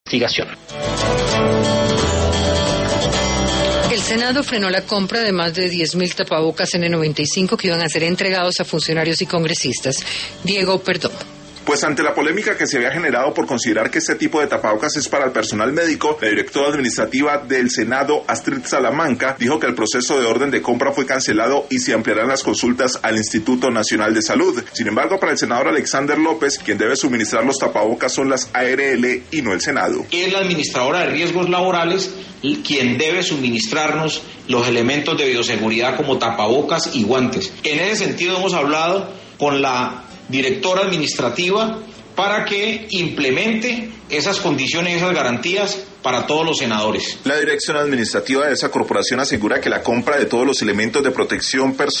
investigación. El Senado frenó la compra de más de 10.000 tapabocas N95 que iban a ser entregados a funcionarios y congresistas. Diego Perdomo. Pues ante la polémica que se había generado por considerar que este tipo de tapabocas es para el personal médico, la directora administrativa del Senado, Astrid Salamanca, dijo que el proceso de orden de compra fue cancelado y se ampliarán las consultas al Instituto Nacional de Salud. Sin embargo, para el senador Alexander López, quien debe suministrar los tapabocas son las ARL y no el Senado. Es la administradora de riesgos laborales quien debe suministrarnos los elementos de bioseguridad como tapabocas y guantes. En ese sentido hemos hablado con la directora administrativa para que implemente esas condiciones y esas garantías para todos los senadores. La dirección administrativa de esa corporación asegura que la compra de todos los elementos de protección personal